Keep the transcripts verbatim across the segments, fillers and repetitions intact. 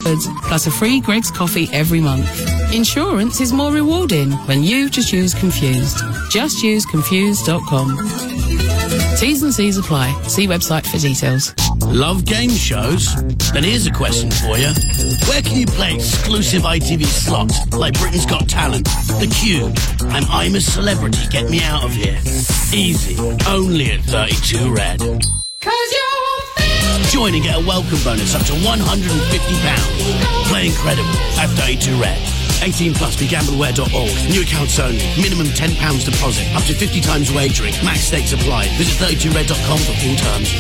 Bradford's, plus a free Greggs coffee every month. Insurance is more rewarding when you just use Confused. Just use confused dot com. T's and C's apply. See website for details. Love game shows? Then here's a question for you. Where can you play exclusive I T V slots like Britain's Got Talent, The Cube, and I'm a Celebrity, Get Me Out of Here? Easy. Only at thirty-two Red. Cause you're Join and get a welcome bonus up to one hundred fifty pounds. Play incredible at thirty-two Red. eighteen plus, be gambleware dot org. New accounts only. Minimum ten pounds deposit. Up to fifty times wagering. Max stakes applied. Visit thirty-two red dot com for full terms.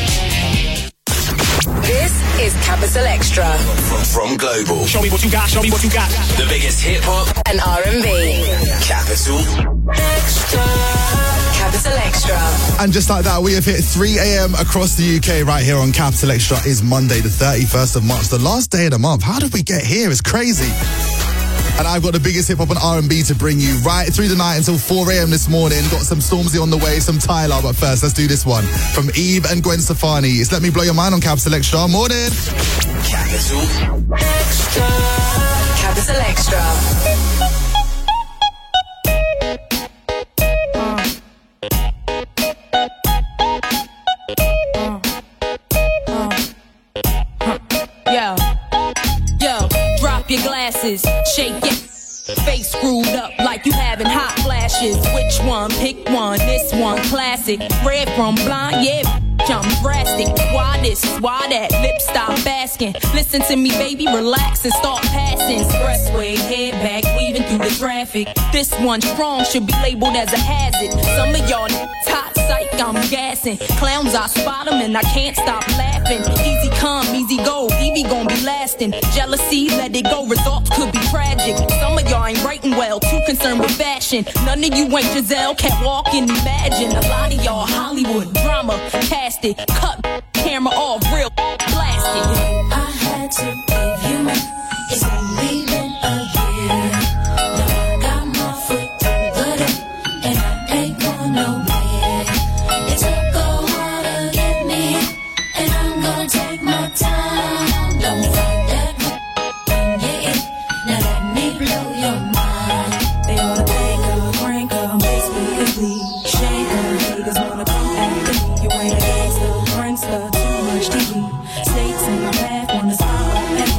This is Capital Extra. From, from Global. Show me what you got, show me what you got. The biggest hip hop and R and B. Capital Extra. Capital Extra. And just like that, we have hit three a.m. across the U K right here on Capital Extra. Is Monday the thirty-first of March, the last day of the month. How did we get here? It's crazy. And I've got the biggest hip-hop and R and B to bring you right through the night until four a.m. this morning. Got some Stormzy on the way, some Tyler. But first, let's do this one. From Eve and Gwen Stefani. It's Let Me Blow Your Mind on Capital Extra. Morning. Capital Extra. Capital Extra. Your glasses, shake it. Face screwed up like you having hot flashes. Which one? Pick one. This one classic. Red from blind, yeah. I'm drastic. Why this? Why that? Lip stop asking. Listen to me, baby, relax and start passing. Expressway, head back, weaving through the traffic. This one strong should be labeled as a hazard. Some of y'all hot psych, I'm gassing. Clowns, I spot them and I can't stop laughing. Easy come, easy go, Evie gon' be lasting. Jealousy, let it go, results could be tragic. Some of y'all ain't writing well, too concerned with fashion. None of you ain't Giselle, can't walk and imagine. A lot of y'all Hollywood drama, cast it, cut camera off, real blasted. I had to give you, it's only been a year. Now I got my foot through the door, and I ain't going nowhere. It took a while to get me, and I'm gonna take my time. Don't fight that when you're in. Now let me blow your mind. They wanna thank her, crank her, basically shake her. Niggas wanna come after me, you ain't a gangster, prankster, too much T V. Snakes in my path, wanna stop at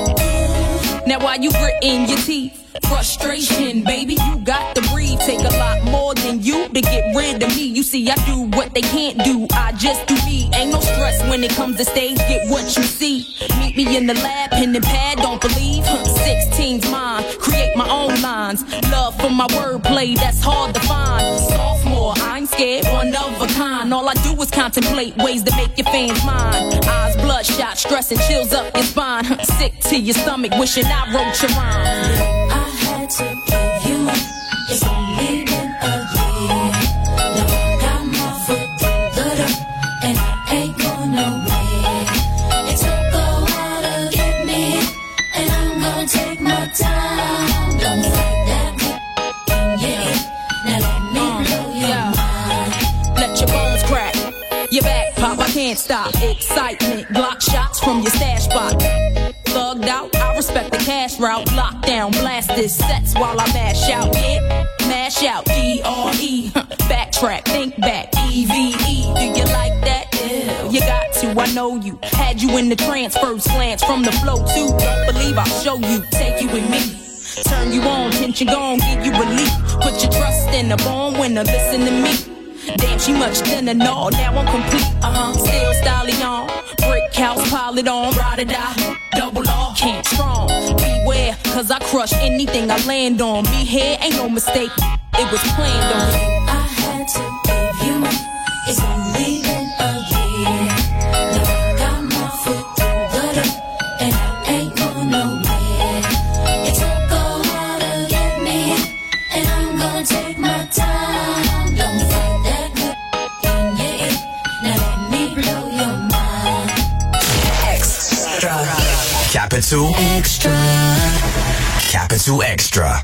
me. Now while you gritting your teeth, frustration, baby, you got to breathe. Take a lot more than you to get rid of me. You see, I do what they can't do, I just do me. Ain't no stress when it comes to stage, get what you see. Meet me in the lab, pen and pad, don't believe. sixteen's mine, create my own lines. Love for my wordplay, that's hard to find. Sophomore, I ain't scared, one of a kind. All I do is contemplate ways to make your fans mine. Eyes bloodshot, stress and chills up your spine. Sick to your stomach, wishing I wrote your rhyme. I had to give you, it's only been a year. Now I got my foot through the door, and I ain't going nowhere. It took a while to get me, and I'm gonna take my time. Don't fight that when you're in. Now let me uh, blow your yeah. mind. Let your bones crack, your back pop, I can't stop. Excitement, block shots from your stash spot. Thugged out, I respect the cash route. Lockdown, blast this sets while I mash out. Yeah, mash out, D R E. Backtrack, think back, E V E. Do you like that? Yeah, you got to, I know you. Had you in the trance, first glance from the flow too. Don't believe I'll show you, take you with me. Turn you on, tension gone, give you relief. Put your trust in a born winner, listen to me. Damn, she much thinner, no, now I'm complete, uh-huh, still styling on. Brick house, pile it on, ride or die, double R, can't strong. Beware, cause I crush anything I land on. Me here, ain't no mistake, it was planned on. I had to give you, it's only been a year. Now I got my foot through the door, and I ain't going nowhere. It took a while to get me, and I'm gonna take my time. Don't fight that when you're in. Now let me blow your mind. Extra. Capital Extra. Capital Extra.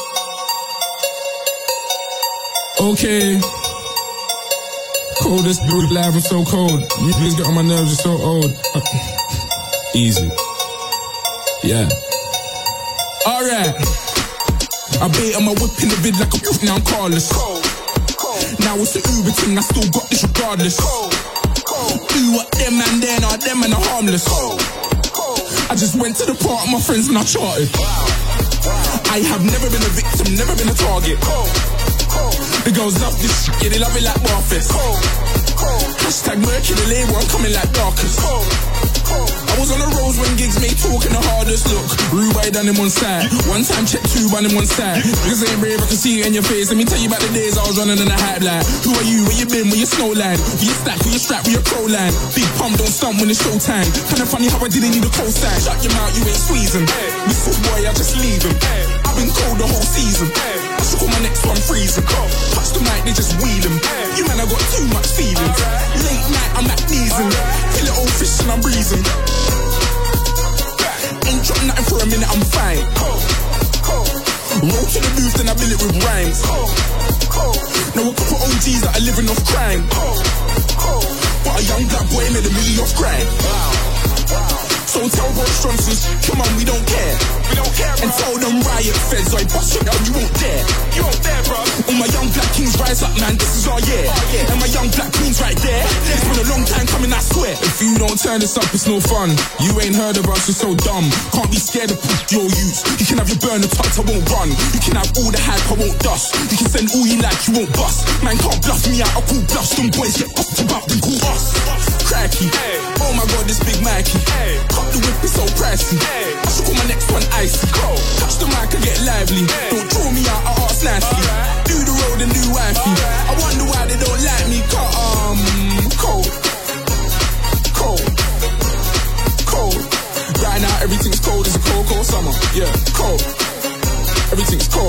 Okay. Coldest dude live, I'm so cold. You niggas get on my nerves, you're so old. Easy. Yeah. Alright. I bait on my whip in the vid like a poof, now I'm carless. Now it's the Uber thing, I still got this regardless. Do what them and then are them and are harmless. I just went to the park with my friends and I charted. I have never been a victim, never been a target. The girls love this shit, yeah, they love it like Barfest. Hashtag murky the label, I'm coming like Darkest. I was on the roads when gigs made talking the hardest. Look, Rubai done him on side. One time check two on him on side. Because I ain't brave, I can see it in your face. Let me tell you about the days I was running in the hype line. Who are you? Where you been? Where you snowline? Where you stack? Where you strap? Where you pro line? Big pump, don't stump when it's showtime. Kinda funny how I didn't need a cosign. Shut your mouth, you ain't squeezing. Missus Boy, I just leave him. I've been cold the whole season. I shook on my next one freezing. Touch the mic, they just wheel him. You man, I got too much feelings. Late night, I'm at kneesing. Kill it old fish and I'm breezing. Ain't dropped nothing for a minute, I'm fine. Roll to the booth, then I bill it with rhymes. Now a couple O Gs that are living off crime. But a young black boy made a million off crime. So tell Boris Johnsons, come on, we don't care. We don't care, bro. And tell them riot feds, I bust it out, you won't dare. You won't dare, bro. All my young black kings rise up, man, this is our year. Oh, yeah. And my young black queens right there. It's been a long time coming, I swear. If you don't turn this up, it's no fun. You ain't heard of us, you're so dumb. Can't be scared of your youth. You can have your burner tucked, I won't run. You can have all the hype, I won't dust. You can send all you like, you won't bust. Man can't bluff me out, I'll call bluffs. Them boys get up to about, then call us. Cracky, hey. Oh my god, this big Mikey. Hey. Cut the whip, it's so pricey. Hey. I should call my next one icy. Cold. Touch the mic and get lively. Hey. Don't draw me out, I ask nicely. Right. Do the road and do wifey. Right. I wonder why they don't like me. Cut, um, cold. Cold. Cold. Right now, everything's cold. It's a cold, cold summer. Yeah, cold. Everything's cold.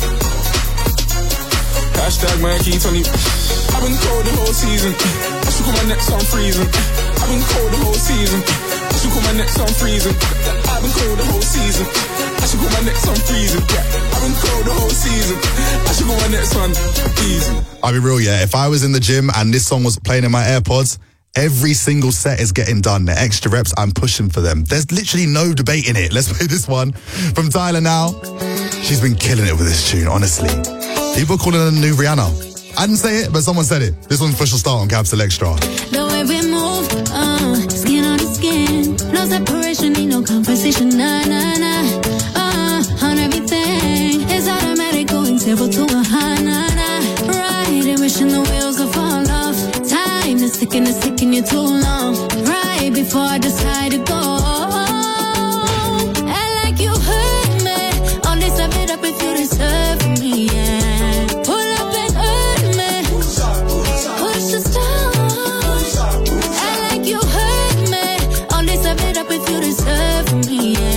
Hashtag Mikey Tony. I've been cold the whole season. I should call my next on freezing. I've been cold the whole season. I should call my next on freezing. I've been cold the whole season. I should call my next on freezing. Yeah. I've been cold the whole season. I should call my next one easy. I'll be real, yeah. If I was in the gym and this song was playing in my AirPods, every single set is getting done. The extra reps, I'm pushing for them. There's literally no debate in it. Let's play this one from Tyler now. She's been killing it with this tune, honestly. People are calling her the new Rihanna. I didn't say it, but someone said it. This one's official start on Capital Extra. The way we move, uh, skin on the skin. No separation, need no conversation. Nah, nah, nah. Uh, on everything. It's automatic, going zero to a high, nah, nah. Right, and wishing the wheels will fall off. Time is ticking, it's taking you too long. Right before I decide to go. I like you hurt me. All this I've been up if you deserve me, yeah. I like you hurt me. All this I've been up if you deserve me, yeah.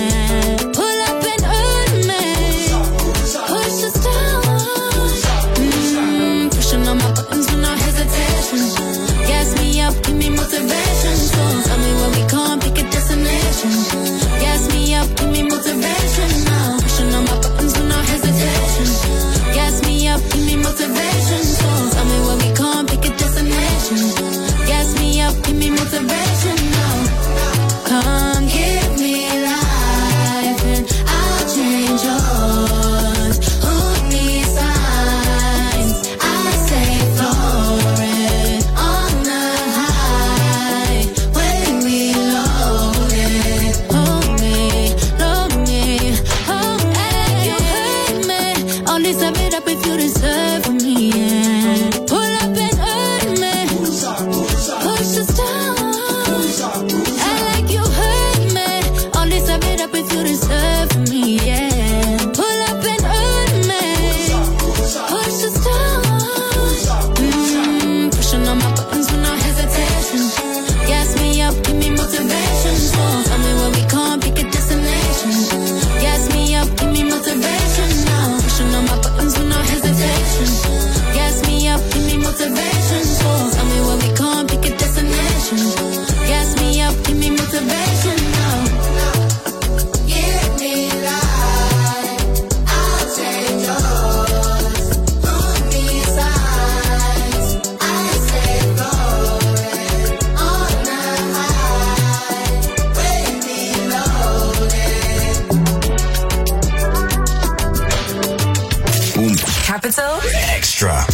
Capital Extra.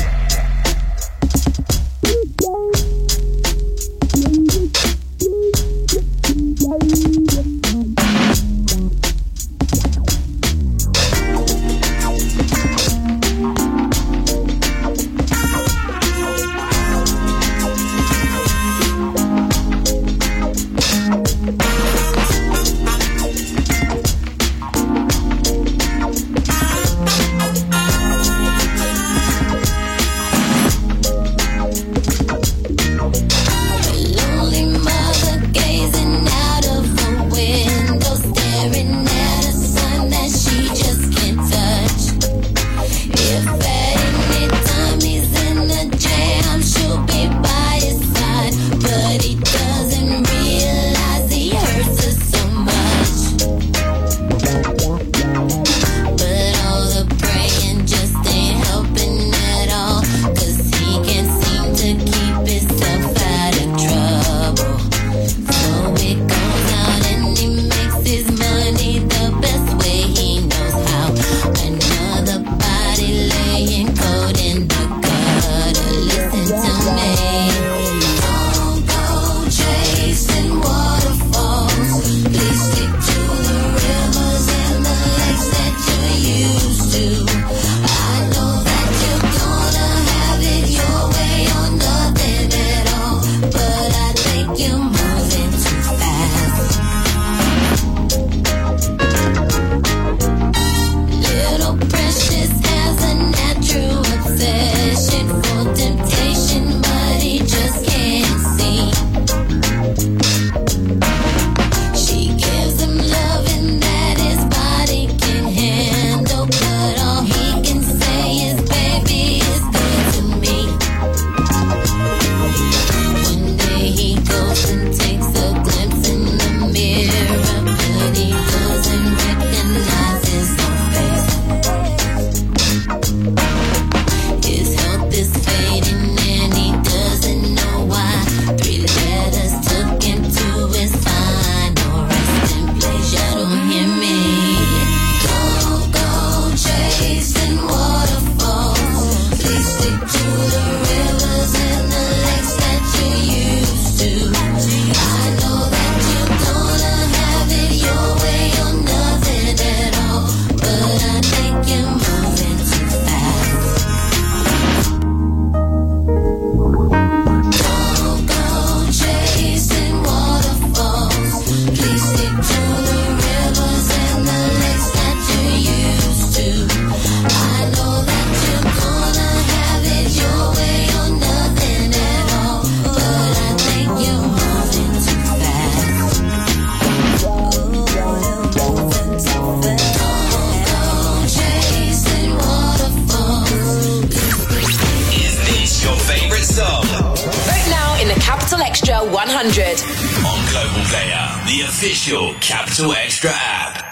one hundred. On Global Player, the official Capital Extra app.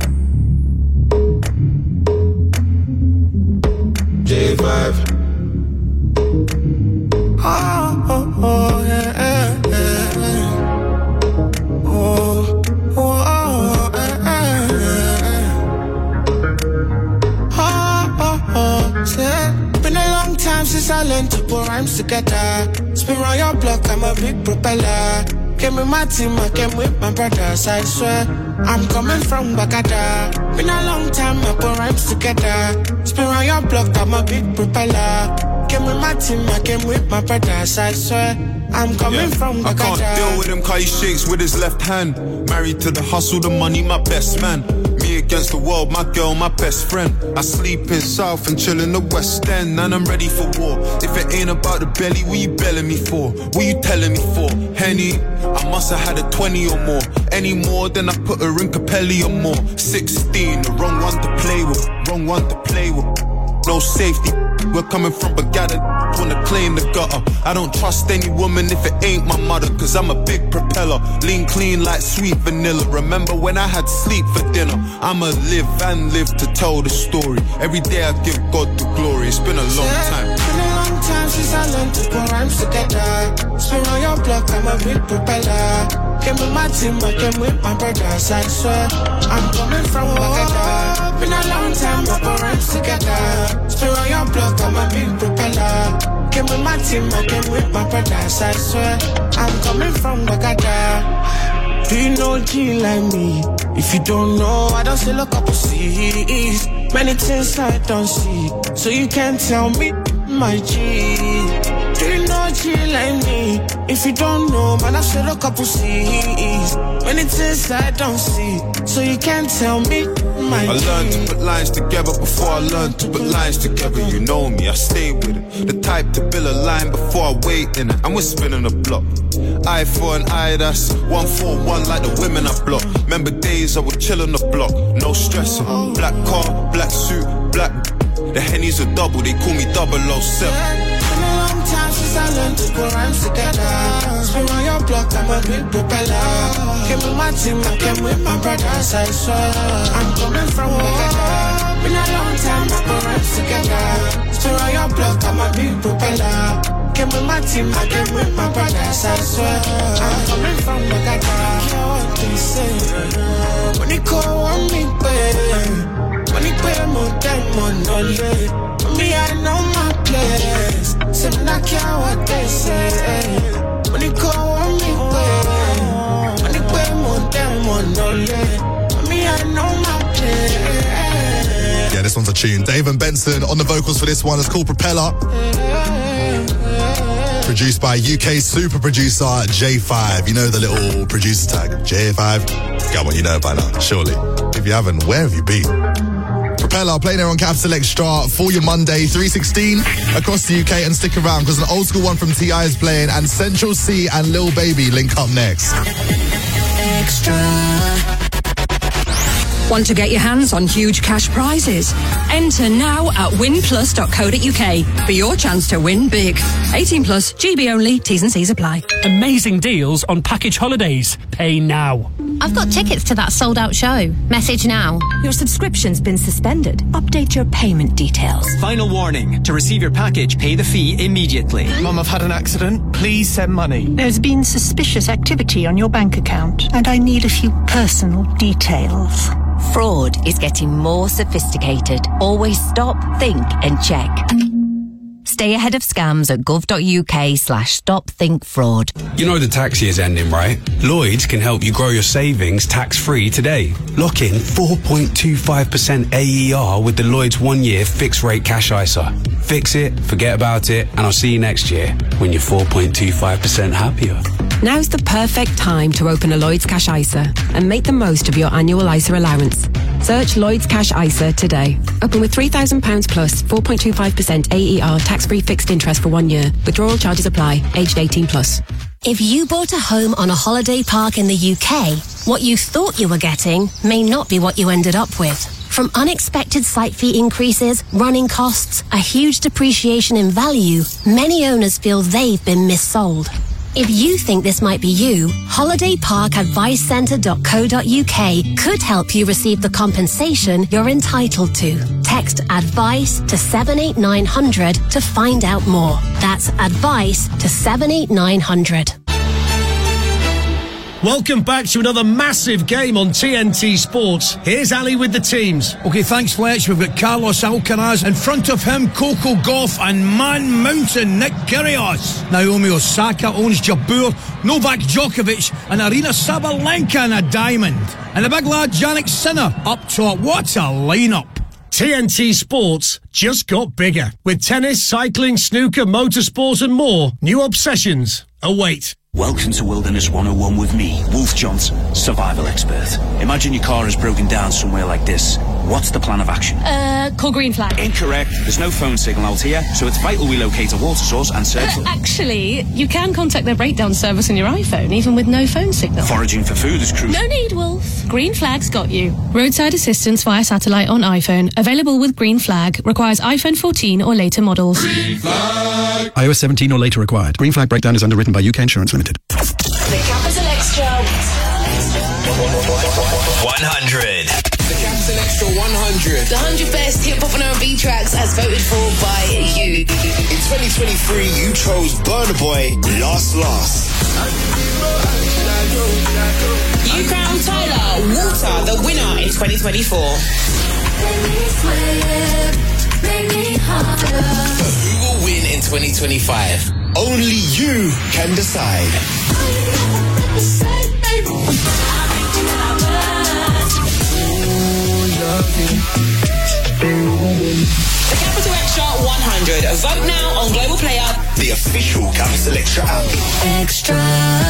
J five. Oh, oh, oh, yeah, yeah, yeah. Oh, oh, oh, yeah, yeah. Oh, oh, oh, yeah. Been a long time since I learned to put rhymes together. Spin around your block, I'm a big propeller. Came with my team, I came with my brothers, I swear. I'm coming from Bagada. Been a long time, I put rhymes together. Spin around your block, I'm a big propeller. Came with my team, I came with my brothers, I swear. I'm coming yeah. from Bagada. I can't deal with him cause he shakes with his left hand. Married to the hustle, the money, my best man. Me against the world, my girl, my best friend. I sleep in South and chill in the West End, and I'm ready for war. If it ain't about the belly, what you belling me for? What you telling me for? Henny, I must have had a twenty or more. Any more than I put her in Capelli or more. sixteen, the wrong one to play with, wrong one to play with. No safety, we're coming from Bagada, wanna claim the gutter. I don't trust any woman if it ain't my mother, cause I'm a big propeller. Lean clean like sweet vanilla. Remember when I had sleep for dinner? I'ma live and live to tell the story. Every day I give God the glory. It's been a long time. It's been a long time since I learned to put rhymes together. Spin on your block, I'm a big propeller. Came with my team, I came with my brothers, I swear. I'm coming from Bagada. Been a long time, I put rhymes together. Spin on your block, I'm a big propeller. Came with my team, I came with my brothers, I swear. I'm coming from Baghdad. Do you know G like me? If you don't know, I don't still a couple C's. Many things I don't see, so you can't tell me, my G. Do you know G like me? If you don't know, man, I still a couple C's. Many things I don't see, so you can't tell me, my G. I learned to put lines together before I learned to put lines together. You know me, I stay with it. The type to build a line before I wait in it. And we're spinning the block. Eye for an eye, that's one for one like the women I block. Remember days I would chill on the block, no stressing. Black car, black suit, black. The Henny's a double, they call me double oh seven. Been a long time since I learned to put rhymes together. Spin on your block, I'm a big propeller. Came with my team, I came with my brothers, I swear. I'm coming from Baghdad. Been a long time, I put rhymes together. Spin on your block, I'm a big propeller. Came with my team, I came with my brothers, I swear. I'm coming from Baghdad. Hear what they say. When you call on me, babe. When you pay more time, more knowledge. Me, I know my place. Say me not care what they say. When you call on me, babe. When you pay more time, more knowledge. Me, I know my place. Yeah, this one's a tune. Dave and Benson on the vocals for this one. It's called Propeller. Produced by U K super producer J five. You know the little producer tag, J five? Come on, you know it by now, surely. If you haven't, where have you been? Propeller, playing there on Capital Extra for your Monday, three sixteen across the U K. And stick around, because an old school one from T I is playing, and Central C and Lil Baby link up next. Extra. Want to get your hands on huge cash prizes? Enter now at win plus dot co dot uk for your chance to win big. eighteen plus, G B only, T's and C's apply. Amazing deals on package holidays. Pay now. I've got tickets to that sold-out show. Message now. Your subscription's been suspended. Update your payment details. Final warning. To receive your package, pay the fee immediately. Mum, I've had an accident. Please send money. There's been suspicious activity on your bank account, and I need a few personal details. Fraud is getting more sophisticated. Always stop, think and check. Stay ahead of scams at gov.uk slash stop think fraud. You know the tax year's ending, right? Lloyds can help you grow your savings tax-free today. Lock in four point two five percent A E R with the Lloyds one-year fixed-rate cash I S A. Fix it, forget about it, and I'll see you next year when you're four point two five percent happier. Now's the perfect time to open a Lloyds Cash I S A and make the most of your annual I S A allowance. Search Lloyds Cash I S A today. Open with three thousand pounds plus four point two five percent A E R tax-free fixed interest for one year. Withdrawal charges apply. Aged eighteen plus. If you bought a home on a holiday park in the U K, what you thought you were getting may not be what you ended up with. From unexpected site fee increases, running costs, a huge depreciation in value, many owners feel they've been missold. If you think this might be you, holiday park advice centre dot co dot uk could help you receive the compensation you're entitled to. Text ADVICE to seven eight nine hundred to find out more. That's ADVICE to seven eight nine hundred. Welcome back to another massive game on T N T Sports. Here's Ali with the teams. OK, thanks, Fletch. We've got Carlos Alcaraz. In front of him, Coco Gauff and Man Mountain, Nick Kyrgios. Naomi Osaka owns Jabeur, Novak Djokovic and Arina Sabalenka in a diamond. And the big lad, Jannik Sinner, up top. What a lineup. T N T Sports just got bigger. With tennis, cycling, snooker, motorsport and more, new obsessions await. Welcome to Wilderness one oh one with me, Wolf Johnson, survival expert. Imagine your car has broken down somewhere like this. What's the plan of action? Uh, call green flag. Incorrect. There's no phone signal out here, so it's vital we locate a water source and search Uh, for... actually, you can contact their breakdown service on your iPhone, even with no phone signal. Foraging for food is crucial. No need, Wolf. Green Flag's got you. Roadside assistance via satellite on iPhone. Available with Green Flag. Requires iPhone fourteen or later models. Green Flag. iOS seventeen or later required. Green Flag breakdown is underwritten by U K Insurance Limited. The Capital Extra one hundred. The Capital Extra one hundred. The one hundred best hip hop and R and B tracks as voted for by you. In twenty twenty-three, you chose Burna Boy, Lost Lost. You crowned Tyler Water the winner in twenty twenty-four. make me harder. Who will win in twenty twenty-five? Only you can decide. The Capital Extra one hundred. Vote now on Global Player. The official Capital Extra app. Extra.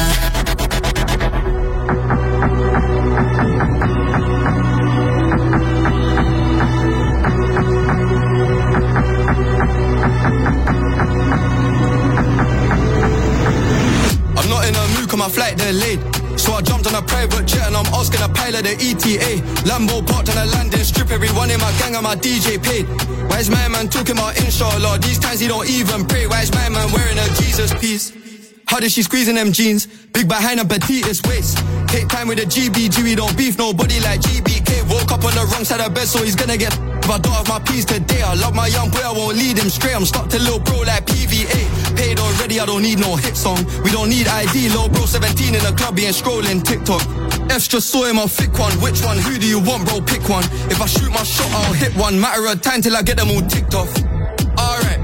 I'm not in a mood, cause my flight delayed. So I jumped on a private jet and I'm asking a pilot the E T A. Lambo parked on a landing strip, everyone in my gang and my D J paid. Why is my man talking about inshallah? These times he don't even pray. Why is my man wearing a Jesus piece? How did she squeeze in them jeans? Big behind and petite waist. Take time with a G B G, we don't beef nobody like G B K. Woke up on the wrong side of bed, so he's gonna get if I don't have my peas today. I love my young boy, I won't lead him straight. I'm stuck to little bro like P V A. Paid already, I don't need no hit song. We don't need I D, little bro seventeen in the club, he ain't scrolling TikTok. F's just saw him a thick one. Which one? Who do you want, bro? Pick one. If I shoot my shot, I'll hit one. Matter of time till I get them all ticked off. Alright.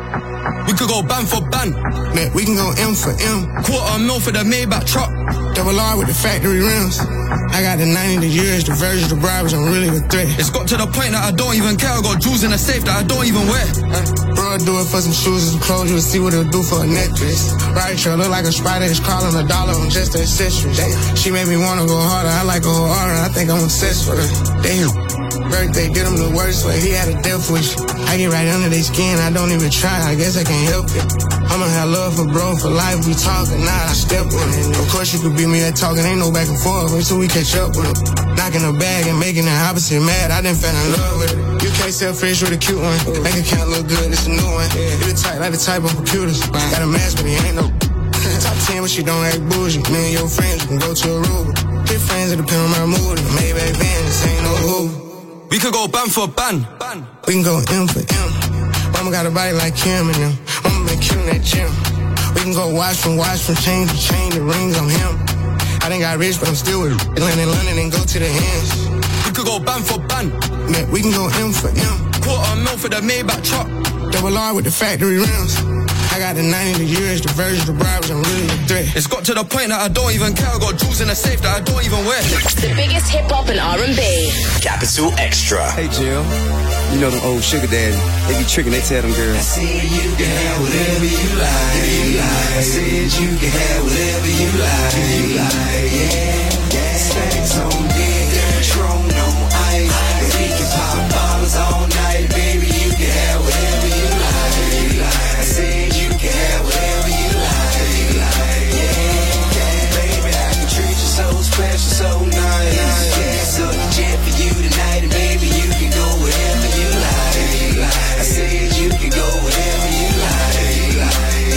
We could go ban for ban. Man, we can go M for M. Quarter mil for the Maybach truck. Double R with the factory rims. I got the ninety, the years, the version, the bribes, I'm really a threat. It's got to the point that I don't even care. I got jewels in the safe that I don't even wear. Uh, bro, I do it for some shoes and some clothes. You'll see what it'll do for a necklace. Right, you look like a spider. It's crawling a dollar on just the accessories. She made me wanna go harder. I like her harder. I think I'm obsessed with her. Damn. Birthday did him the worst way. He had a death wish. I get right under their skin. I don't even try. I guess I can't help it. I'ma have love for bro for life. We talking, nah, I step with it. Of course you could beat me at talking. Ain't no back and forth until we catch up with him. Knocking the bag and making the opposite mad. I done fell in love with it. You can't sell fish with a cute one. Make a account look good. It's a new one. You the type like the type of computers. Got a mask, but he ain't no. Top ten, but she don't act bougie. Me and your friends, you can go to Aruba. Big friends, it depend on my mood. Maybach van, this ain't no Uber. We could go ban for ban. We can go M for M. Mama got a body like Kim and them. Mama been killing that gym. We can go watch from watch from chain to chain. The rings on him. I done got rich, but I'm still with land in London and go to the ends. We could go ban for ban. Man, we can go M for M. Quarter mil for the Maybach truck. Double R with the factory rims. I got the ninety, the years, the version, the bribes, I'm really a threat. It's got to the point that I don't even care. I got jewels in the safe that I don't even wear. The biggest hip hop and R and B. Capital Extra. Hey Jill, you know them old sugar daddy. They be tricking, they tell them girls. I said you can have whatever you like. You like. I said you can have whatever you like. You like. Yeah, yeah. Stacks on deck, Patron on ice. We can pop bottles all night, baby. You can have whatever you like. You like. I said you can have whatever you like. You like. Yeah, yeah. Baby, I can treat you so special, so nice. Yeah, so the jet for you tonight, and baby, you can go wherever you like. You like. I said you can go wherever you like. You like.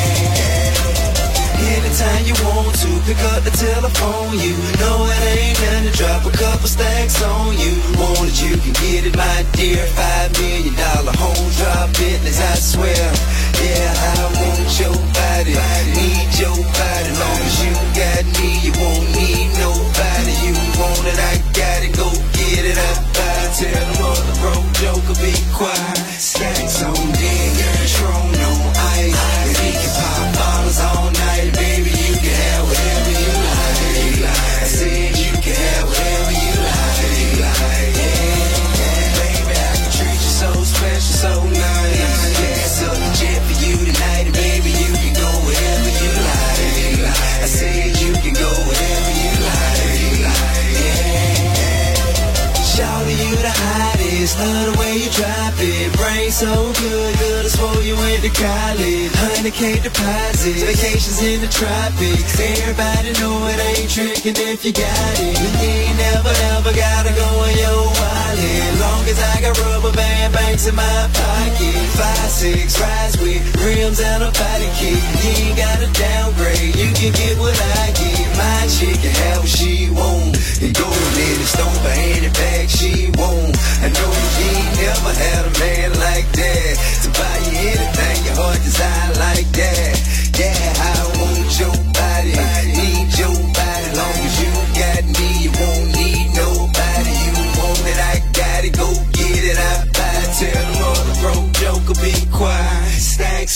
Yeah. Anytime you want to, pick up the telephone. You know it ain't nothing to drop a couple stacks on you. Want it, you can get it, my dear. Five million dollar home drop business, I swear. Yeah, I want your body, need your body. Long as you got me, you won't need nobody. You want it, I got it, go get it, I buy it. Tell the mother broke joker, be quiet. Stacks on deck, Patron on ice. We can pop bottles all night, baby. You can have whatever you like. I said you can have whatever you like. Yeah, yeah, baby, I can treat you so special, so nice. Yeah, so the jet for you tonight, and baby, you can go wherever you like. I said you can go wherever you like. Yeah. Shawty, you the hottest, love the way you drop it. Brain so good, good as for you went to college. one hundred K deposits, vacations in the tropics. Everybody know it ain't tricking if you got it. You ain't never ever gotta go in your wallet. Long as I got rubber band banks in my pocket. Five, six, rides with rims and a body kit. You ain't gotta downgrade, you can get what I get. My chick can have what she want. And go and let it stone for any bag she want. I know you ain't never had a man like that to buy you anything your heart desire like that. Yeah, I want your body, need your body. Long as you got me, you won't need nobody. You want it, I got it, go get it, I buy it. Tell them all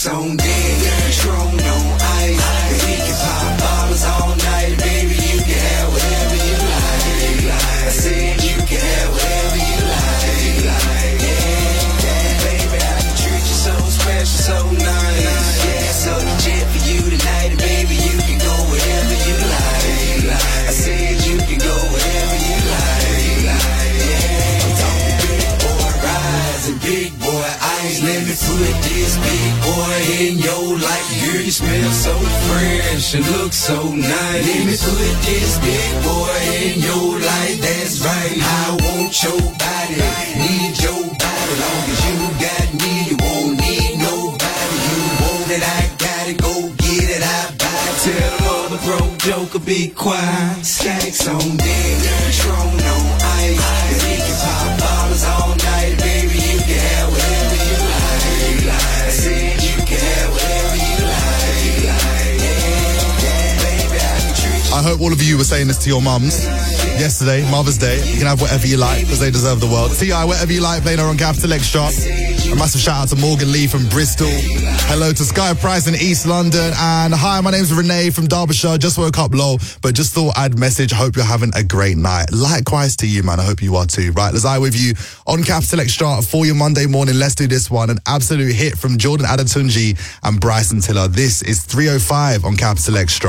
Stacks on deck, Patron on ice. We can pop bottles all night, baby. You can have whatever you like. I said you can have whatever you like. Yeah, yeah, baby, I can treat you so special, so nice. Yeah, so the jet for you tonight, and baby, you can go wherever you like. I said you can go wherever you like. Yeah, I'm talking big boy rides and big boy ice. Let me put this big boy in your life. Girl, you smell so fresh and look so nice. Let me put this big boy in your life. That's right. I want your body, need your body. Long as you got me, you won't need nobody. You want it, I got it. Go get it, I buy it. Tell the mother broke joker be quiet. Stacks on deck, Patron on ice. We can pop bottles all night, baby. You can have whatever you like. I said you can have whatever you like. Yeah, yeah, baby, I can treat you. I hope all of you were saying this to your mums yesterday, Mother's Day. You can have whatever you like because they deserve the world. T I, whatever you like, playing her on Capital Extra. A massive shout out to Morgan Lee from Bristol. Hello to Sky Price in East London. And hi, my name's Renee from Derbyshire. Just woke up low, but just thought I'd message. Hope you're having a great night. Likewise to you, man. I hope you are too. Right, let's I with you on Capital Extra for your Monday morning. Let's do this one. An absolute hit from Jordan Adetunji and Bryson Tiller. This is three oh five on Capital Extra.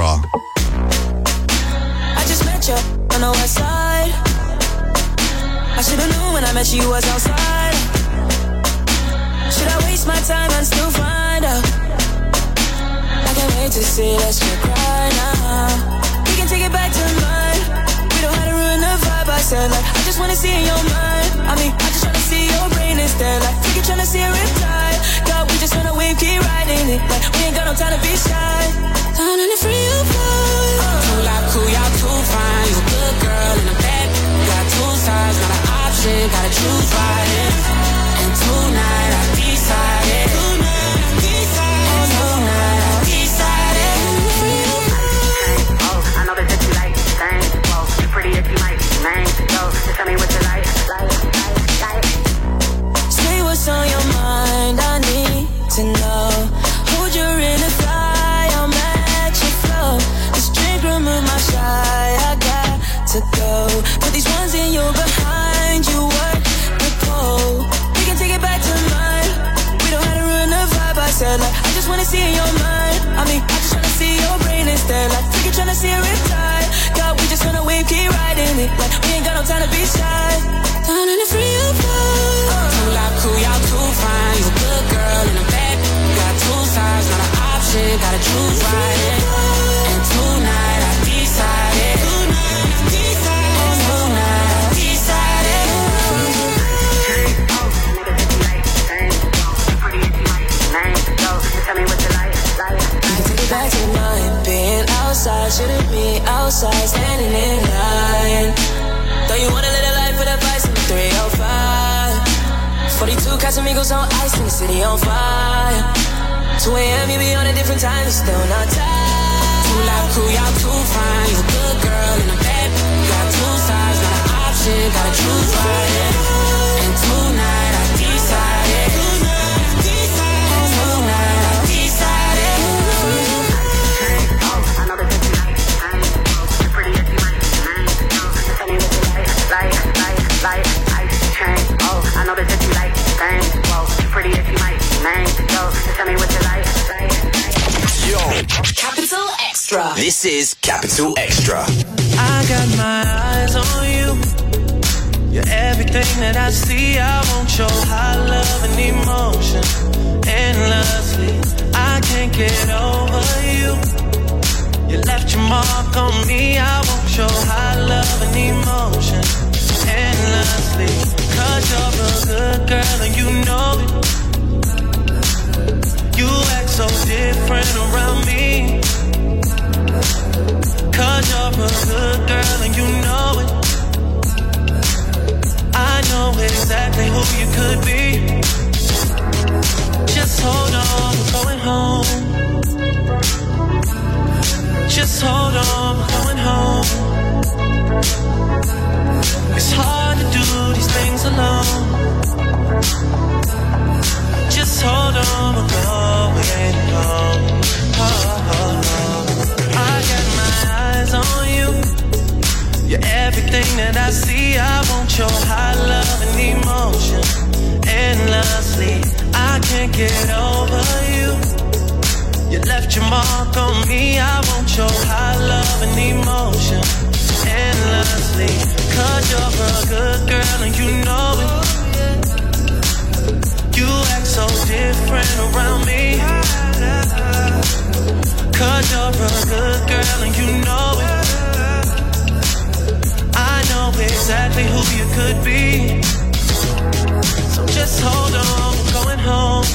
I just met you on the west side. I should've known when I met you was outside. Should I waste my time and still find out? I can't wait to see that shit cry now. We can take it back to mine. We don't have to ruin the vibe. I said like, I just wanna see in your mind. I mean, I just wanna see your brain instead. Like, we can tryna see a riptide. God, we just wanna wave, keep riding it. Like, we ain't got no time to be shy. Down in the free of vibe. Too loud, cool, y'all too fine. You a good girl in a bad. Got two sides, not an option. Gotta choose right. And tonight I decided. Tonight I decided. Tonight I decided. Oh, I know that you like things. Whoa, you're pretty if you might be named. Yo, just tell me what you like. Like, like, like. Say what's on your mind. I need to know. Hold your inner fly. I'll match your flow. This drink remove my shy. I got to go. Put these ones in your behind. You work the pole. We can take it back to mine. We don't have to ruin the vibe. I said like, I just wanna see in your mind. I mean, I just wanna see your brain instead. Like, we can tryna see a riptide. God, we just wanna wave, keep riding it. Like, we ain't got no time to be shy. Down in the free of vibe. Too loud, cool, y'all too fine. You a good girl in a bad. Got two sides, not an option. Gotta choose right. And tonight I decided. Tonight I decided. Tonight I decided. Tell me what you like, like. We can take it back to mine. Being outside, shouldn't be outside, standing in line. Don't you wanna live a life with a vice in the three oh five? forty-two Casamigos on ice in the city on fire. two a.m. you be on a different time, it's still not time. Too loud, cool, y'all too fine. You a good girl in a bad. Got two sides, not an option. Gotta choose right. And tonight I decided. Tonight I decided. Tonight I decided. Oh, I know that you like things. You're pretty if you might be named. Just tell me what you like, like, like, like, like, change. Oh, I know that you like things. Whoa, you're pretty if you might be named. Yo, just tell me what you like, like, like. Yo. Capital Extra. This is Capital Extra. I got my eyes on you. You're everything that I see. I want your high love and emotion endlessly. I can't get over you. You left your mark on me. I want your high love and emotion endlessly. Cause you're a good girl and you know it. You act so different around me. Cause you're a good girl and you know it. I know exactly who you could be. Just hold on, we're going home. Just hold on, we're going home. It's hard to do these things alone. Just hold on, we're going everything that I see. I want your high love and emotion endlessly. I can't get over you. You left your mark on me. I want your high love and emotion endlessly. Cause you're a good girl and you know it. You act so different around me. Cause you're a good girl and you know it. I know exactly who you could be. So just hold on, we're going home.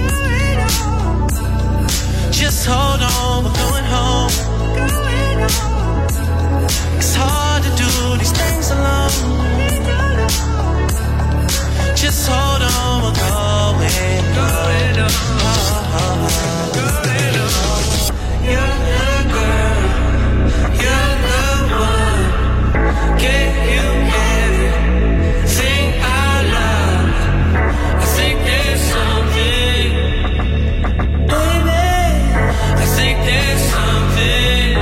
Just hold on, we're going home. It's hard to do these things alone. Just hold on, we're going home. You're the girl, you're the one. Get you everything I love. I think there's something, baby. I think there's something,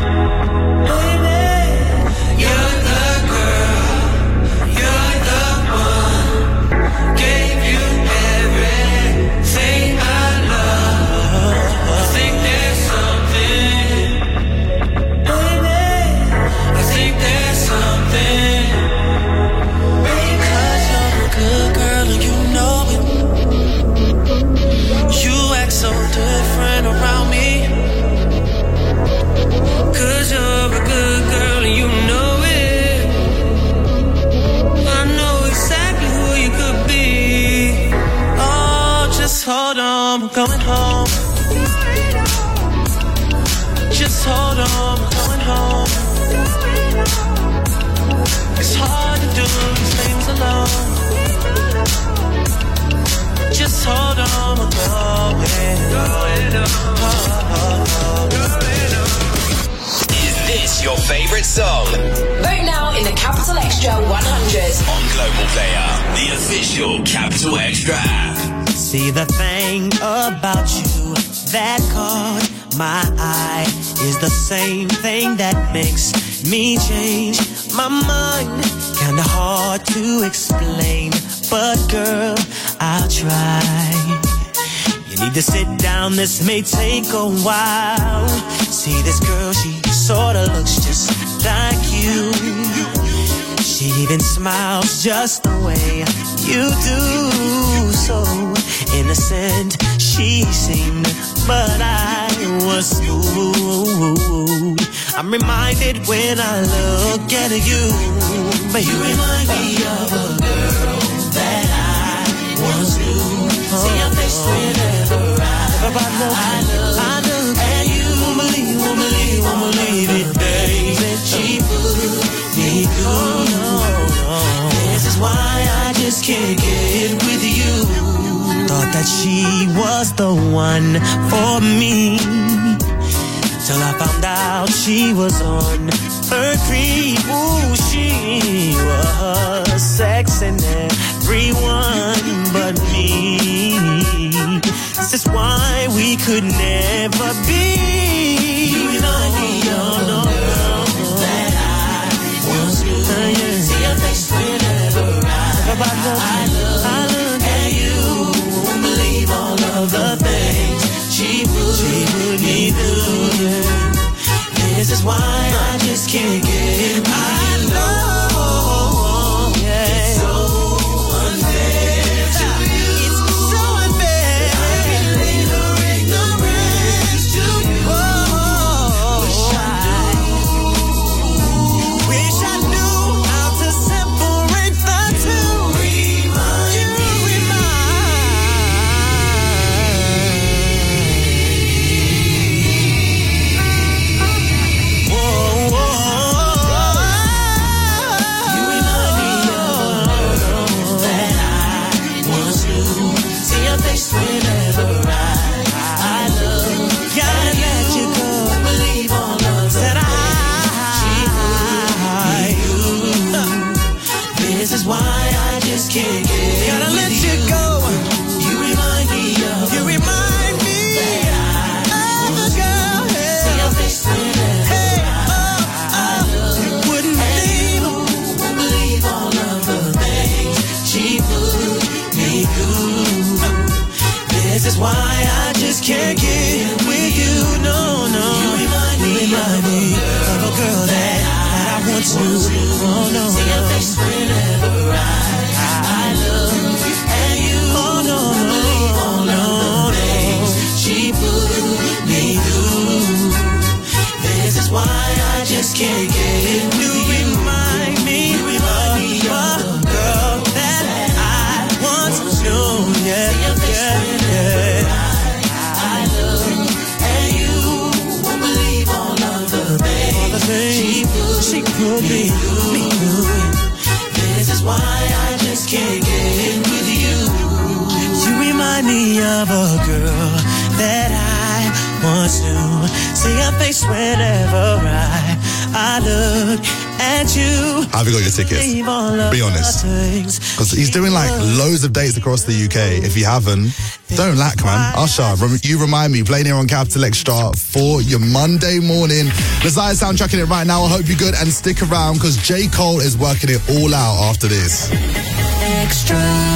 baby. You're the girl, you're the one. Gave you everything I love. I think there's something, baby. I think there's something. Because you're a good girl and you know it. You act so different around me. Cause you're a good girl and you know it. I know exactly who you could be. Oh, just hold on, we're going home. Just hold on, we're going home. It's hard to do these things alone. Just hold on, we're going home. Is this your favorite song? Vote now in the Capital Extra one hundred. On Global Player, the official Capital Extra app. See, the thing about you that caught my eye is the same thing that makes me change my mind. Kinda hard to explain, but girl, I'll try. You need to sit down, this may take a while. See, this girl, she sorta looks just like you. She even smiles just the way you do. So innocent she seemed, but I was fooled. I'm reminded when I look at you, but you remind me of a girl that I once knew. See your face whenever I, I look, I look at you. Won't believe, won't believe, won't believe it, baby. She put me through. This is why I just can't get with you. Thought that she was the one for me, till I found out she was on her creep. Ooh, she was sexing everyone but me. This is why we could never be. You remind me of the girl that I once knew. Uh, yeah. See your face whenever I, I look, I look at you. Won't believe all of the things she put, she put me through. Yeah. This is why I just can't get with I you. Know, yeah. It's so unfair to you. It's so unfair. I can lay her ignorance to you. Oh, wish I knew. Wish I knew how to separate the two. Remind me. Whoa, whoa. You remind me of a girl that I once knew. See your face whenever I, I look. Gotta let you go. Believe all of that I, you. This is why I just can't get. Gotta let you go. You remind me of. You remind me of the girl. See your face whenever I, I look. Wouldn't leave. why I just can't get with you. No, no. You remind me, you remind me of a girl that, that I once knew. Oh, no, see your face whenever I, I look at you. Oh, no, no, no, no. She put me through. This is why I just can't get with you. Remind me, you remind me of a girl that I once knew. Yeah, yeah, yeah. I look at you, won't believe all of the things she put me through. This is why I just can't get with you. You remind me of a girl that I once knew. See her face whenever I, I look at you. Have you got your tickets? Be honest. Because he's doing like loads of dates across the U K. If you haven't, don't lack, man. Usher, you remind me, playing here on Capital Extra for your Monday morning. Desire soundtracking it right now. I hope you're good and stick around because J. Cole is working it all out after this. Extra.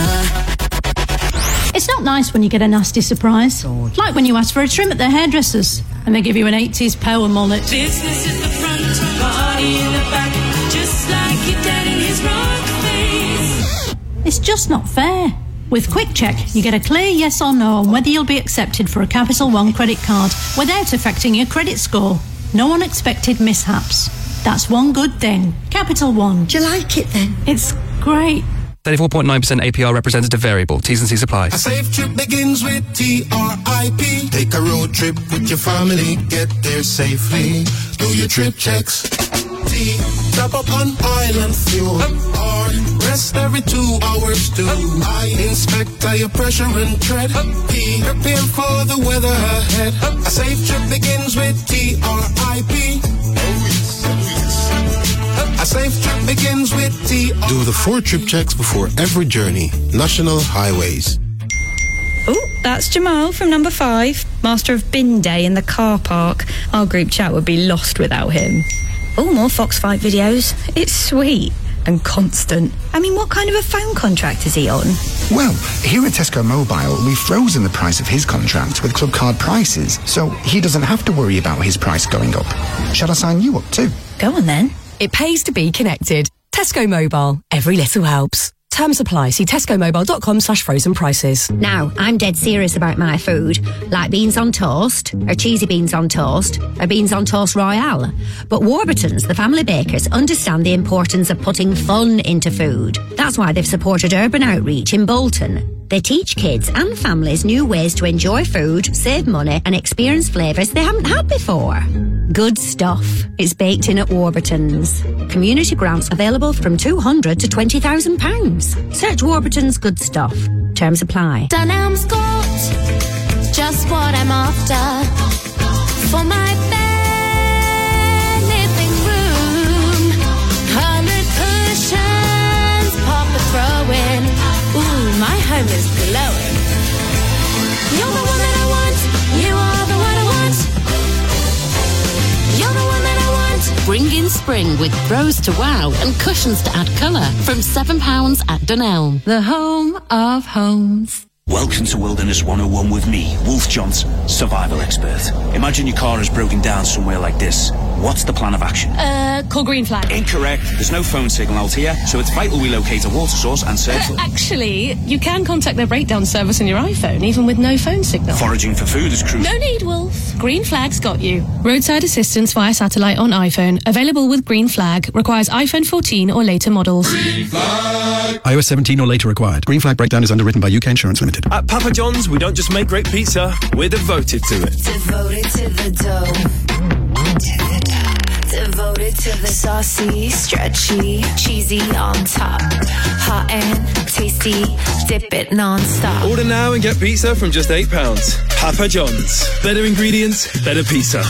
It's not nice when you get a nasty surprise. Like when you ask for a trim at the hairdressers and they give you an eighties power mullet. Business in the front, party in the back, just like your dad in his rock face. It's just not fair. With Quick Check, you get a clear yes or no on whether you'll be accepted for a Capital One credit card without affecting your credit score. No unexpected mishaps. That's one good thing. Capital One. Do you like it then? It's great. thirty-four point nine percent A P R representative variable. T's and C's apply. A safe trip begins with T R I P. Take a road trip with your family. Get there safely. Do your trip checks. T. Top up on island fuel. R. Rest every two hours too. I. Inspect tire pressure and tread. P. Prepare for the weather ahead. A safe trip begins with T R I P. A safe trip begins with T R. Do the four trip checks before every journey. National Highways. Oh, that's Jamal from number five, master of bin day in the car park. Our group chat would be lost without him. Oh, more Fox five videos. It's sweet and constant. I mean, what kind of a phone contract is he on? Well, here at Tesco Mobile, we've frozen the price of his contract with club card prices, so he doesn't have to worry about his price going up. Shall I sign you up too? Go on then. It pays to be connected. Tesco Mobile. Every little helps. Terms apply. See tescomobile.com slash frozen prices. Now, I'm dead serious about my food. Like beans on toast, or cheesy beans on toast, or beans on toast royale. But Warburton's, the family bakers, understand the importance of putting fun into food. That's why they've supported Urban Outreach in Bolton. They teach kids and families new ways to enjoy food, save money, and experience flavours they haven't had before. Good stuff. It's baked in at Warburton's. Community grants available from two hundred to twenty thousand pounds. Search Warburton's Good Stuff. Terms apply. Dunham's got just what I'm after for my bed living room. Hundred cushions, pop a throw in. Ooh, my home is glowing. You're the one that I want. You are the one I want. You're the one that I want. Bring in spring with throws to wow and cushions to add colour from seven pounds at Dunelm. The home of homes. Welcome to Wilderness one oh one with me, Wolf Johnson, survival expert. Imagine your car has broken down somewhere like this. What's the plan of action? Uh, call Green Flag. Incorrect. There's no phone signal out here, so it's vital we locate a water source and search for... Uh, actually, you can contact their breakdown service on your iPhone, even with no phone signal. Foraging for food is crucial. No need, Wolf. Green Flag's got you. Roadside assistance via satellite on iPhone. Available with Green Flag. Requires iPhone fourteen or later models. Green Flag. i O S seventeen or later required. Green Flag breakdown is underwritten by U K Insurance Limited. At Papa John's, we don't just make great pizza, we're devoted to it. Devoted to the dough. To the dough. Devoted to the saucy, stretchy, cheesy on top. Hot and tasty, dip it non-stop. Order now and get pizza from just eight pounds. Papa John's. Better ingredients, better pizza.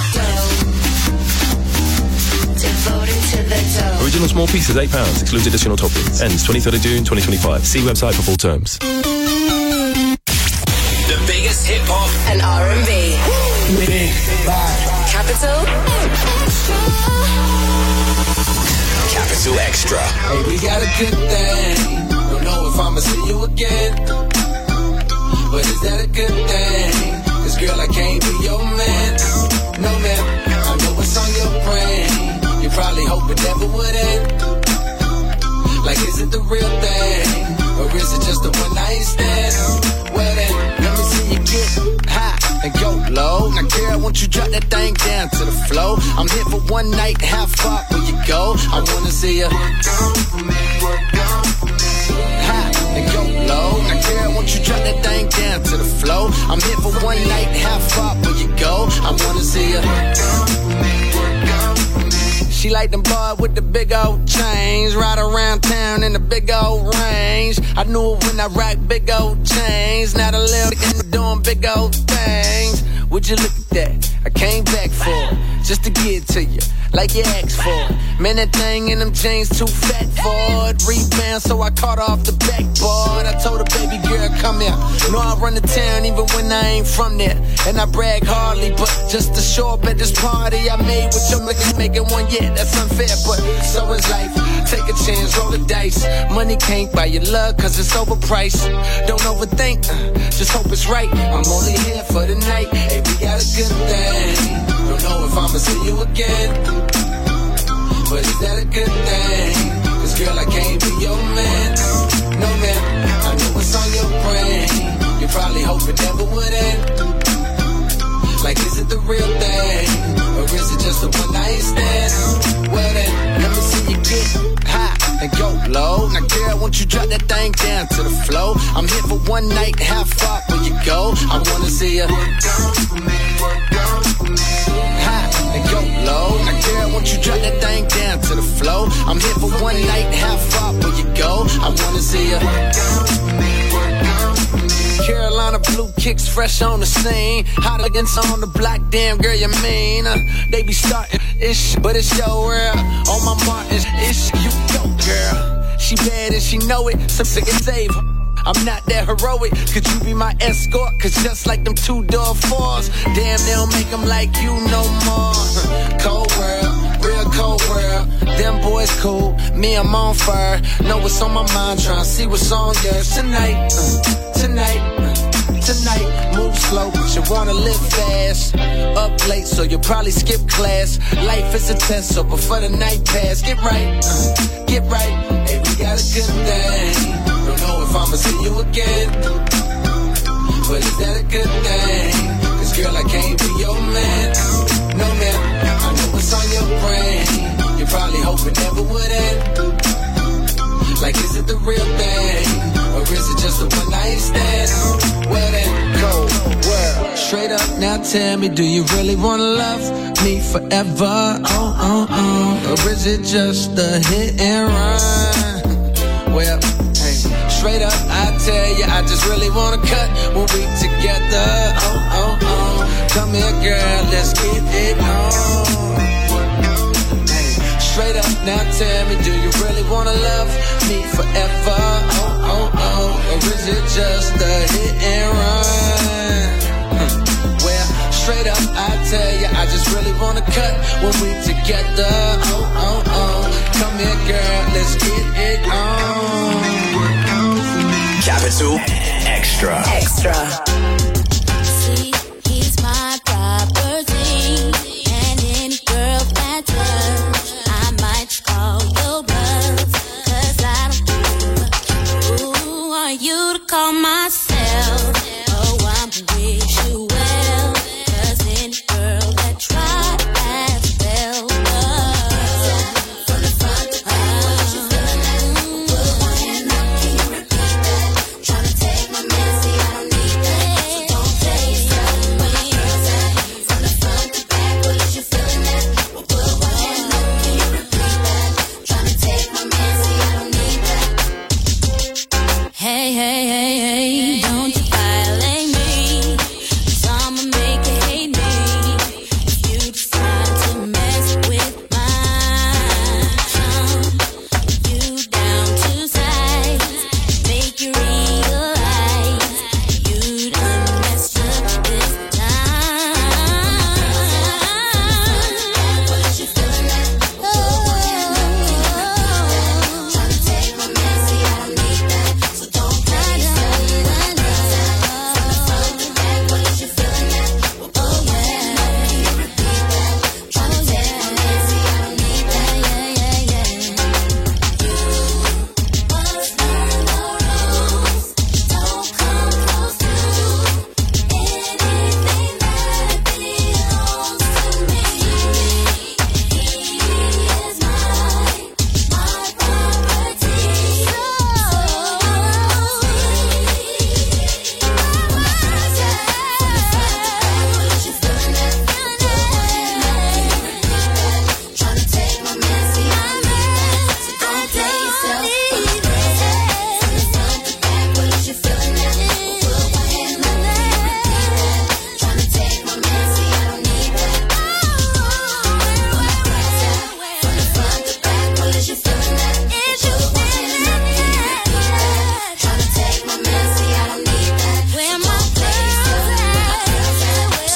Devoted to the dough. Original small pizzas, eight pounds. Excludes additional toppings. Ends twenty-third of June, twenty twenty-five. See website for full terms. The biggest hip hop and R and B. Big Bang. Capital. Capital Extra. Hey, we got a good thing. Don't know if I'ma see you again, but is that a good thing? real thing? Or is it just a one night stand? Well then, let me see you get high and go low. Now girl, won't you drop that thing down to the floor? I'm here for one night, how far will you go? I wanna see you high and go low. Now girl, won't you drop that thing down to the floor? I'm here for one night, how far will you go? I wanna see you. She like them boys with the big old chains, ride around town in the big old range. I knew it when I rock big old chains. Now the little nigga doing big old things. Would you look at that? I came back for it, just to get to you, like you asked for it. Man, that thing in them jeans too fat for it. Rebound, so I caught her off the backboard. I told her, baby girl, come here. Know I run the town even when I ain't from there. And I brag hardly, but just to show up at this party I made with your niggas making one, yeah, that's unfair, but so is life. Take a chance, roll the dice. Money can't buy your love, cause it's overpriced. Don't overthink, uh, just hope it's right. I'm only here for the night, hey, we got a good thing. Don't know if I'ma see you again, but is that a good thing? Cause girl, I can't be your man. No man, I know what's on your brain. You probably hope it never would end. Like, is it the real thing? Or is it just a one night stand? Well then, let me see you get high and go low. Now girl, won't you drop that thing down to the floor? I'm here for one night, how far will you go? I wanna see you high and go low. Now girl, won't you drop that thing down to the floor? I'm here for one night, how far will you go? I wanna see you. Carolina blue kicks fresh on the scene. Hot against on the block, damn girl, you mean uh, they be starting ish, but it's your world. On my mark, it's ish, you go, girl. She bad and she know it, so sick and save. I'm not that heroic, could you be my escort? Cause just like them two-door fours, damn, they don't make them like you no more. Cold world, real cold world. Them boys cool, me I'm on fire. Know what's on my mind, tryna see what's on yours tonight. Uh, tonight, uh, tonight, move slow, but you wanna live fast. Up late, so you'll probably skip class. Life is a test, so before the night pass, get right, uh, get right. Hey, we got a good thing. Don't know if I'ma see you again, but is that a good thing? Cause girl, I can't be your man. No man, I know what's on your brain. You probably hope it never would end. Like, is it the real thing? Or is it just a one night stand? Well then, go, well, straight up now tell me, do you really wanna love me forever? Oh, oh, oh. Or is it just a hit and run? Well, hey, straight up I tell you, I just really wanna cut when we together. Oh, oh, oh. Come here girl, let's get it on. Straight up, now tell me, do you really wanna love me forever? Oh, oh, oh, or is it just a hit and run? Hmm. Well, straight up, I tell you, I just really wanna cut when we together. Oh, oh, oh, come here, girl, let's get it on. Capital Extra. Extra. See, he's my property, and any girl that does, call your bluff, cause I don't do who are you to call myself? Oh, I'm wish you well, cause any girl that tried has fell love. From the front to back, what you feeling that? Put one hand up, can you repeat that? Tryna take my man, see I don't need that, so don't take it from me. From the front to back, what you feeling that? Well, put one hand up, can you repeat that? Take my man, see I don't need that. Hey, hey, hey, hey, don't you fight.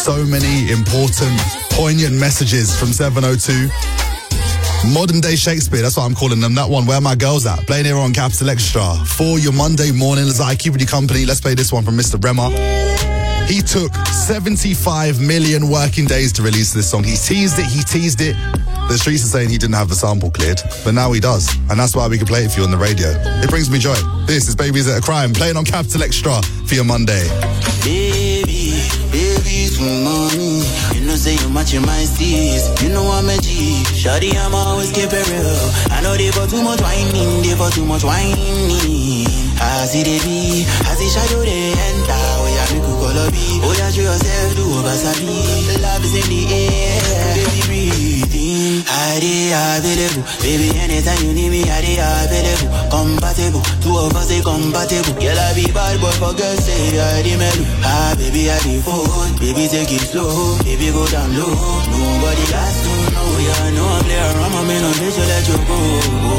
So many important, poignant messages from seven oh two. Modern day Shakespeare, that's what I'm calling them. That one, Where My Girls At? Playing here on Capital Extra. For your Monday morning, as I keep you company, let's play this one from Mister Rema. He took seventy-five million working days to release this song. He teased it, he teased it. The streets are saying he didn't have the sample cleared, but now he does. And that's why we can play it for you on the radio. It brings me joy. This is Babies That Are Crying, playing on Capital Extra for your Monday. Baby, baby, sweet mommy. You know say you matching my steez. You know I'm a G. Shawty, I'm always keep it real. I know they for too much whining, they for too much whining. I see they be, I see shadow they enter. Oh yeah, me could call a bee. Oh yeah, show yourself, do over sabi. Love is in the air, baby breathing. I dey available, baby anytime you need me, I dey available. Compatible, two of us they compatible. Girl I be bad boy for girls say I dey mellow. Ah baby I dey phone, baby take it slow, baby go down low. Nobody got to know, yeah I know I play around, my man on this, so let you go.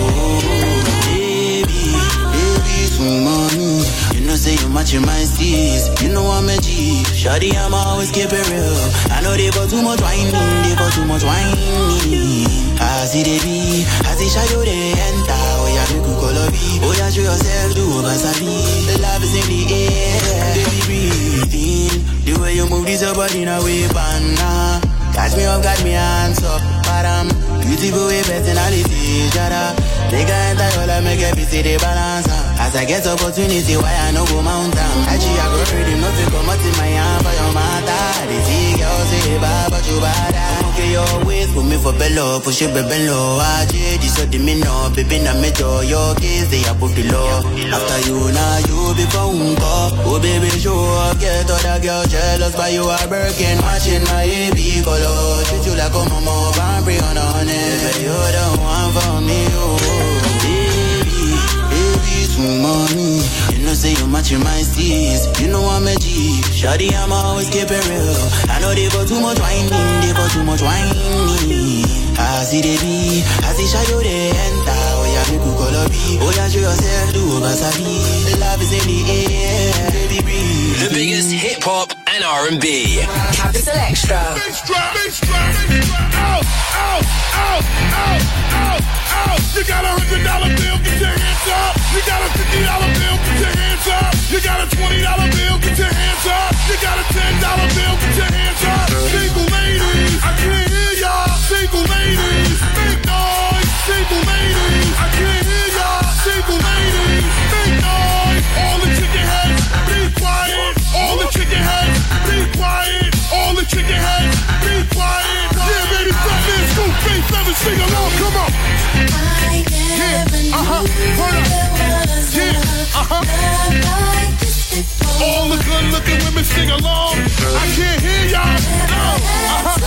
Baby, baby, sweet mommy. You know say you matching my steez. You know I'm a G. Shawty, I'm always keep it real. I know they for too much whining, they for too much whining. I see they be, I see shadow they enter. Oh yeah, me could call a bee. Oh yeah, show yourself, do over sabi. Love is in the air, baby breathing. The way you move this your body in a way, banana. Catch me up, got me hands up, bottom. Beautiful way, personality, shut up. Take a enter, all I make every city balance. As I get opportunity, why I no go mountain? Actually, I go ready, nothing come out in my hand for your matter. They see girls say, bad, but you bad. Okay, your waist, put me for bellow, push it, baby, low. I J, this what they mean, no, baby, na me do. Your kids, they above the law. After you, now you be phone call. Oh, baby, show up, get other girl jealous, but you are Birkin, matching my A B color. Treat you like a mama, Barbie on a honey. You're the one for me, oh. Baby, baby, sweet mommy. You know say you matching my steez. You know I'm a G. Shawty, I'm always keep it real. I know they for too much whining, they for too much whining. I see they be, I see shadow they enter. Oh yeah, me could call a bee. Oh yeah, show yourself, do over sabi. Love is in the air, baby breathe. The biggest hip hop and R and B. Capital Extra. Extra, extra, extra. Out, out, out, out, out, out. You got a hundred dollar bill, get your hands up. You got a fifty dollar bill, get your hands up. You got a twenty dollar bill, get your hands up. You got a ten dollar bill, get your hands up. Single ladies, I can't hear y'all. Single ladies, make noise. Single ladies, I can't hear y'all. Single ladies, make noise. All the chicken heads, be quiet. All the chicken heads, be quiet. All the chicken heads, be quiet. Yeah, baby, stop this. Scoop, face, seven, sing along, come on. Yeah, uh-huh, hold up. Yeah, uh-huh. All the good looking women sing along. I can't hear y'all. No, uh-huh.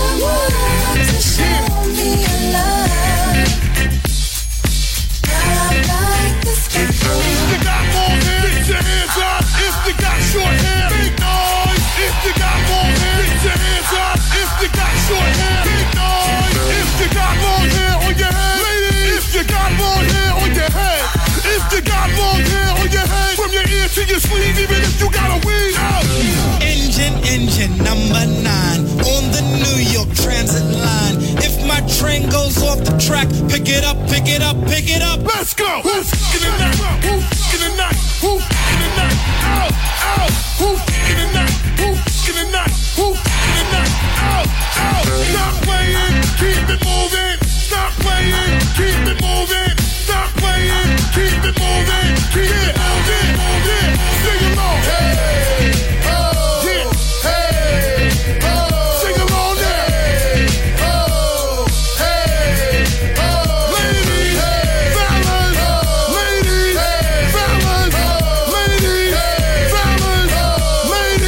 If you got more hair, get your hands up. If you got short hair, big noise. If you got more hair, get your hands up. If you got short hair, big noise. If you got long hair on your head, ladies. If you got long hair on your head. If you got long hair on your head, from your ear to your sleeve, even if you got a weed out. Engine, engine, number nine on the New York Transit line. If my train goes off the track, pick it up, pick it up, pick it up. Let's go. Who's in the night? Who's in the night? Who's in the night? Out, out. Who's in the night? Who's in the night? Who's in the night? Out, out. Stop playing, keep it moving. Stop playing, keep it moving. Stop playing, keep it moving. Keep it moving, moving. Sing along. Hey, oh, yeah. Hey, oh, sing along there. Hey, oh, hey, oh, ladies, hey, fellas, oh, ladies, hey, fellas, oh, ladies, hey, fellas, oh, ladies.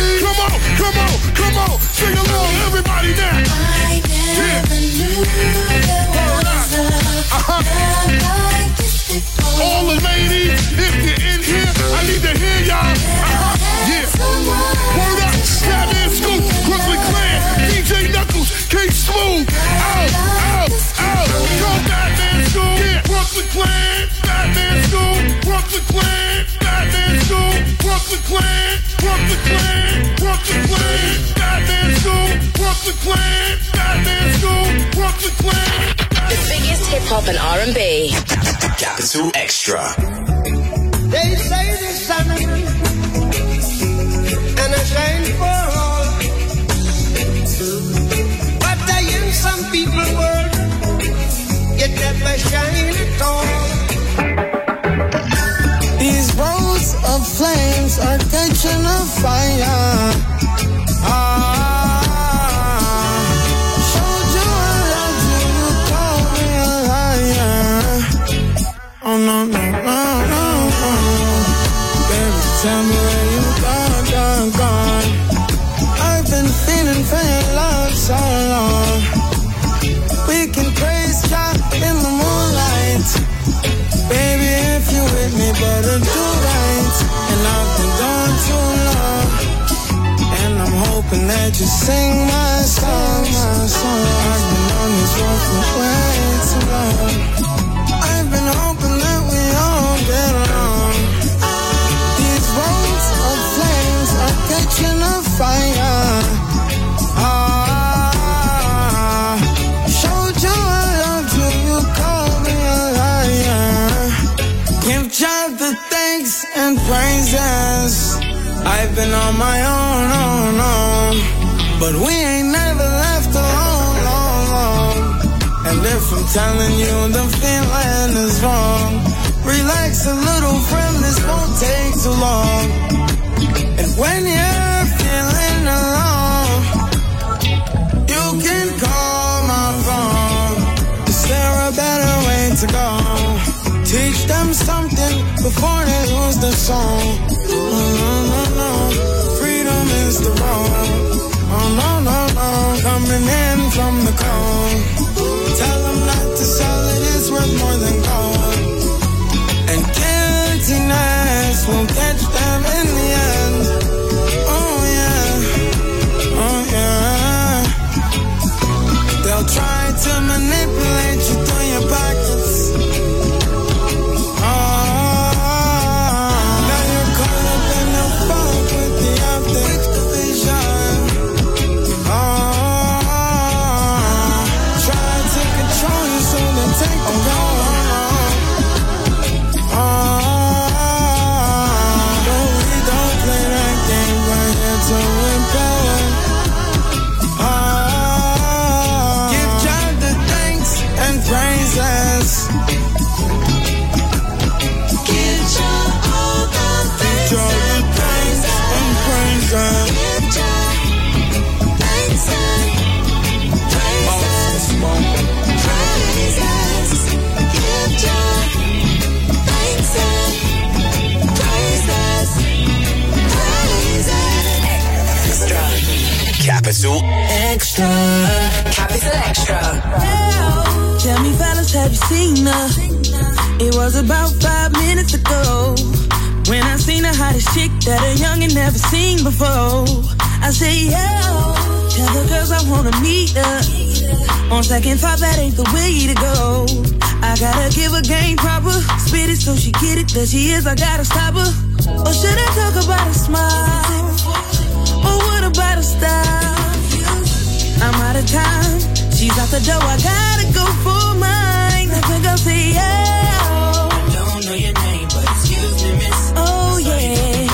hip-hop and R and B. Capital Extra. They say the sun and I shine for all, but I in some people's world, yet never shine at all. These roads of flames are catching a fire. Ah, showed you I love you, you call me a liar. Oh no, no, no, no, no. Baby, tell me where you gone, gone, gone. I've been feeling for your love so long. We can praise God in the moonlight. Baby, if you with me, better do right. And I've been gone too long, and I'm hoping that you sing my song, my song. I've been on this road for way too long. I've been hoping that we all get along. These roads of flames are catching a fire. Ah, showed you I loved you, you called me a liar. Give God the thanks and praises. I've been on my own, own, own, but we ain't never left alone, long, long. And if I'm telling you the feeling is wrong, relax a little, friend, this won't take too long. And when you're feeling alone, you can call my phone. Is there a better way to go? Teach them something before they lose the song. Oh, no, no, no, freedom is the road. Oh, no, no, no, coming in from the cold. Tell them not to sell it, it's worth more than gold. And guiltiness will catch them in the end. Oh, yeah, oh, yeah. They'll try to manipulate you through your pockets. Capital Extra. Capital Extra. Tell me, fellas, have you seen her? It was about five minutes ago when I seen the hottest chick that a youngin' never seen before. I say, yo, tell the girls I wanna meet her. On second thought, that ain't the way to go. I gotta give her game proper, spit it so she get it. There she is, I gotta stop her. Or should I talk about a smile? Or what about a style? I'm out of time. She's out the door. I gotta go for mine. I think I'll say yeah. I don't know your name, but excuse me, miss. Oh yeah.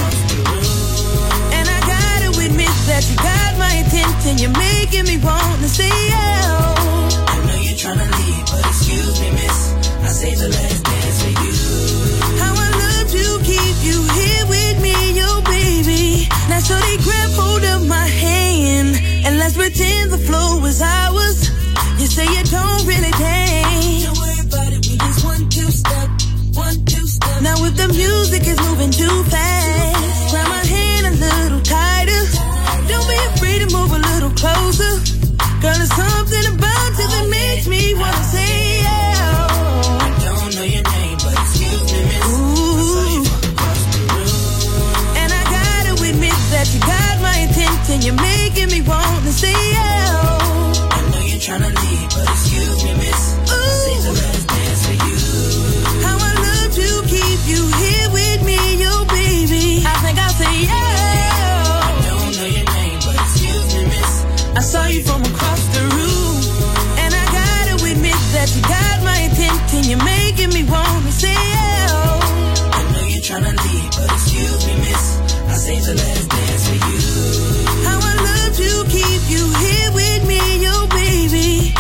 And I gotta admit that you got my attention. You're making me want to say yeah. I know you're trying to leave, but excuse me, miss. I say the last dance for you. How I love to keep you here with me, yo baby. Now so they grab hold of my hand and let's pretend the flow is ours. You say you don't really dance. Don't worry about it, we just one, two step, one, two step. Now if the music is moving too fast, grab my hand a little tighter. Don't be afraid to move a little closer. Girl, there's something about you that makes me wanna say yeah. I don't know your name, but excuse me, miss. Ooh. And I gotta admit that you got my attention. You're making me want to say yeah. I know you're trying to leave, but excuse me, miss. I say the last dance for you. How I love to keep you here with me, yo baby. I think I'll say yeah. I don't know your name, but excuse me, miss. I saw you from across the room, and I gotta admit that you got my attention. the last dance for you. How I love to keep you here with me, yo baby.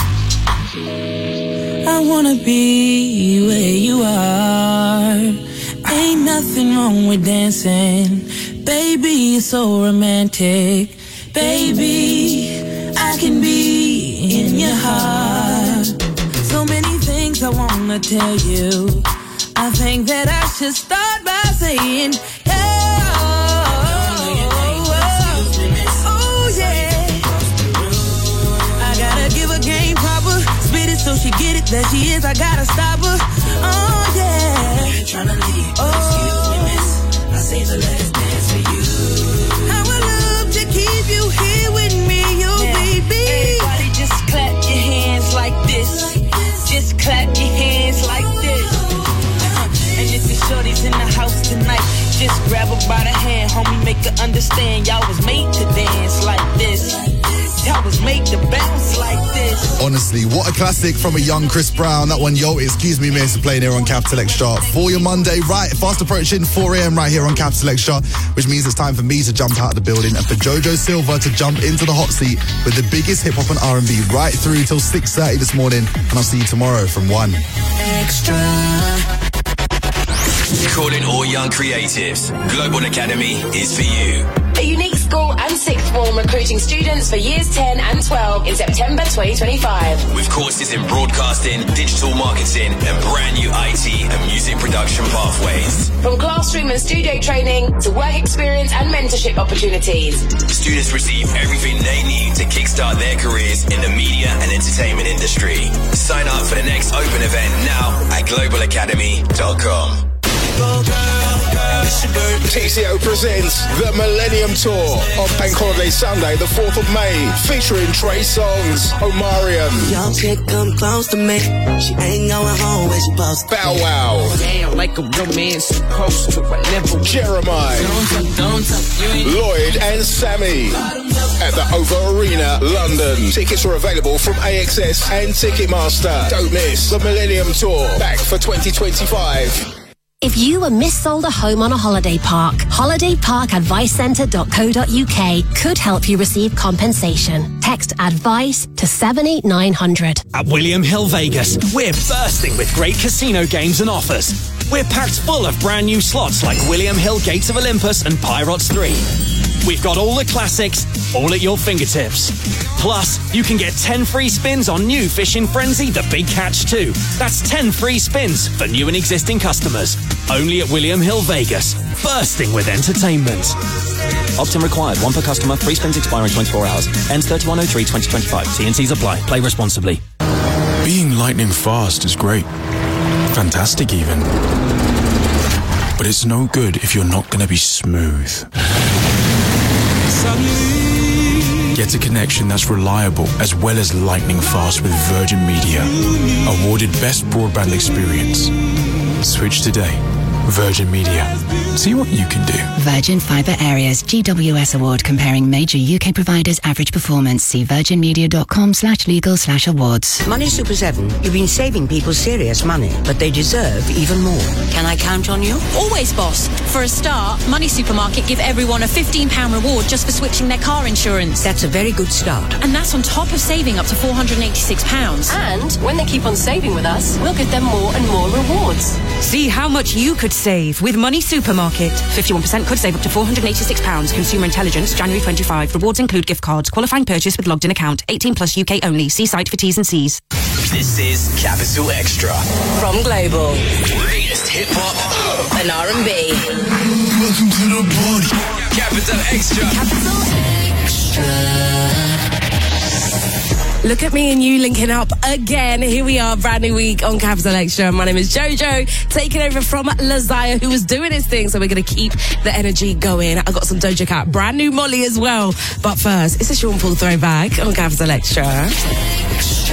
I wanna be where you are. Ain't nothing wrong with dancing. Baby, it's so romantic. Baby, I can be in your heart. So many things I wanna tell you. I think that I should start by saying, oh, oh yeah. I gotta give her game proper. Spit it so she get it that she is. I gotta stop her. Oh yeah. I ain't tryna leave. Oh, excuse me, miss. I say the last dance for you. How I love to keep you here with me, yo yeah. Baby. Everybody just clap your hands like this. Just clap your hands like this. And if your shorty's in the house tonight, just grab her by the hand, homie, make her understand. Y'all was made to dance like this. Y'all was made to bounce like this. Honestly, what a classic from a young Chris Brown. That one, Yo, Excuse Me, Miss, playing here on Capital Extra for your Monday. Right, fast approaching four a.m. right here on Capital Extra, which means it's time for me to jump out of the building and for Jojo Silva to jump into the hot seat with the biggest hip-hop and R and B right through till six thirty this morning. And I'll see you tomorrow from one. Extra. Calling all young creatives. Global Academy is for you. A unique school and sixth form recruiting students for years ten and twelve in September twenty twenty-five. With courses in broadcasting, digital marketing, and brand new I T and music production pathways. From classroom and studio training to work experience and mentorship opportunities. Students receive everything they need to kickstart their careers in the media and entertainment industry. Sign up for the next open event now at global academy dot com. T C O presents the Millennium Tour on Bank Holiday Sunday, the fourth of May, featuring Trey Songz, Omarion, Young chick come close to me. She ain't going home when she supposed to. Bow Wow, Damn, like a romance supposed to. I never. Jeremiah, Don't talk, don't talk, you ain't. Lloyd and Sammy at the Over Arena, London. Tickets are available from A X S and Ticketmaster. Don't miss the Millennium Tour, back for twenty twenty-five. If you were missold a home on a holiday park, holiday park advice centre dot co dot uk could help you receive compensation. Text ADVICE to seven eight nine hundred. At William Hill Vegas, we're bursting with great casino games and offers. We're packed full of brand new slots like William Hill Gates of Olympus and Pirates three. We've got all the classics, all at your fingertips. Plus, you can get ten free spins on new Fishing Frenzy The Big Catch two. That's ten free spins for new and existing customers. Only at William Hill Vegas, bursting with entertainment. Opt-in required. One per customer. Free spins expiring twenty-four hours. Ends thirty-one oh three twenty twenty-five. T and Cs apply. Play responsibly. Being lightning fast is great. Fantastic even. But it's no good if you're not going to be smooth. Get a connection that's reliable as well as lightning fast with Virgin Media. Awarded Best Broadband Experience. Switch today. Virgin Media. See what you can do. Virgin Fibre Areas G W S Award comparing major U K providers' average performance. See virginmedia.com slash legal slash awards. Money Super seven, you've been saving people serious money, but they deserve even more. Can I count on you? Always, boss. For a start, Money Supermarket give everyone a fifteen pounds reward just for switching their car insurance. That's a very good start. And that's on top of saving up to four hundred eighty-six pounds. And when they keep on saving with us, we'll give them more and more rewards. See how much you could save with Money Supermarket. fifty-one percent could save up to four hundred eighty-six pounds. Consumer Intelligence, January twenty-fifth. Rewards include gift cards. Qualifying purchase with logged in account. eighteen plus U K only. See site for T's and C's. This is Capital Extra. From Global. Latest hip hop and R and B. Welcome to the party. Capital Extra. Capital Extra. Look at me and you linking up again. Here we are, brand new week on Capital Extra. My name is Jojo, taking over from Lazaya, who was doing his thing, so we're going to keep the energy going. I got some Doja Cat, brand new Molly as well. But first, it's a Sean Paul throwback on Capital Extra. Extra.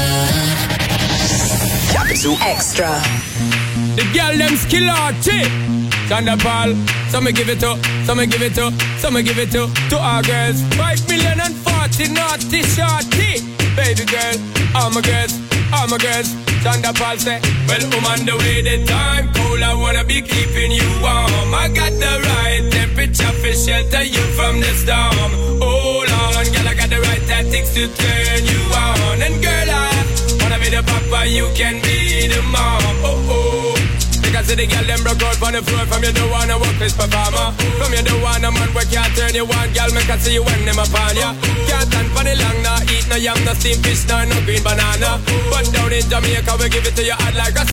Capital Extra. The girl them skill arty. Thunderball, some give it to, some give it to, some give it to, to our girls. Five million and forty naughty shorty. Baby girl, all my girls, all my girls. Thunderball say, well, I'm on the way, the time cold, I wanna be keeping you warm. I got the right temperature creature for shelter you from the storm. Hold on, girl, I got the right tactics to turn you on. And girl, I wanna be the papa, you can be the mom. Oh oh. Because the girl them broke out on the floor. From you don't wanna work this performer. From you don't wanna man where can't turn you on. Girl, make I see you when them upon ya. Can't stand for the long, nah. Eat no yam, no steamed fish, nah, no green banana. But down in Jamaica we give it to you hot like a